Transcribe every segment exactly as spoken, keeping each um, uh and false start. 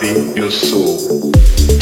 body, your soul.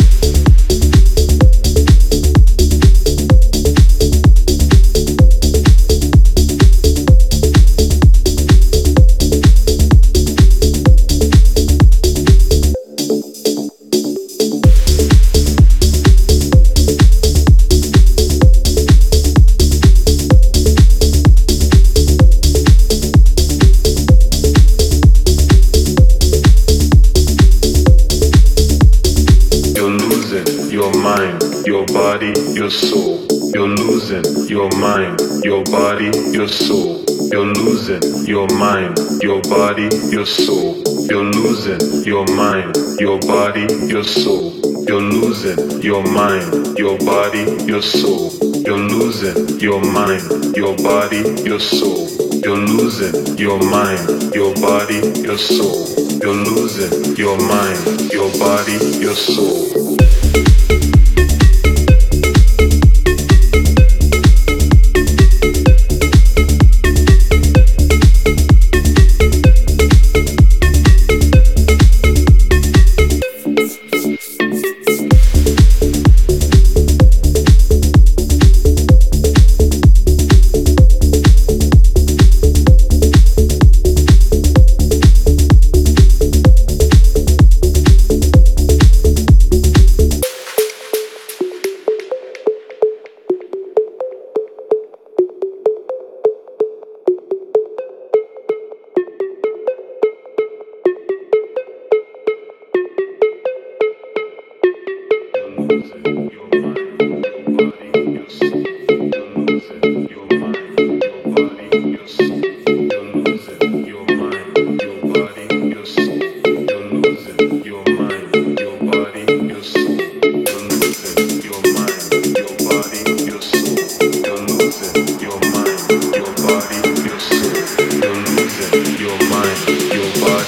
Your soul, you're losing your mind, your body, your soul. You're losing your mind, your body, your soul. You're losing your mind, your body, your soul. You're losing your mind, your body, your soul. You're losing your mind, your body, your soul. You're losing your mind, your body, your soul. You're losing your mind, your body, your soul.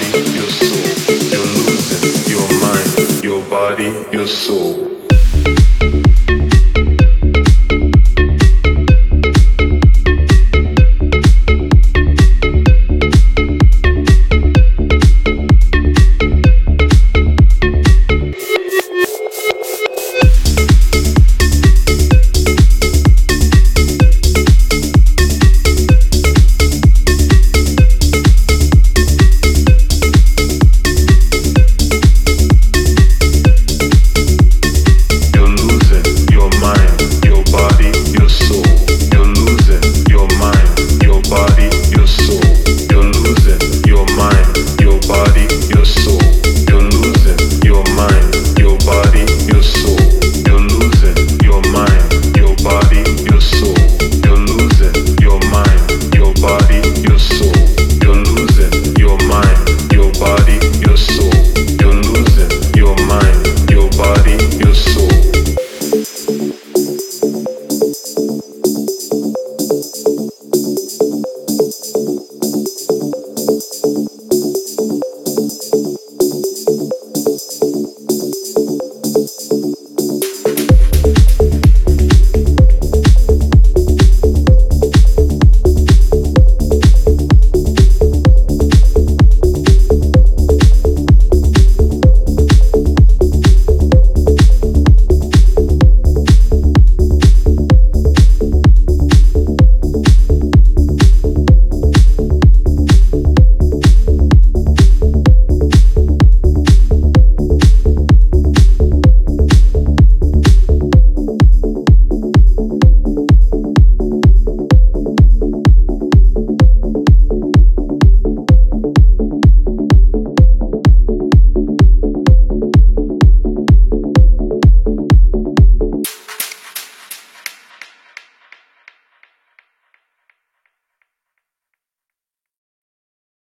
Your soul.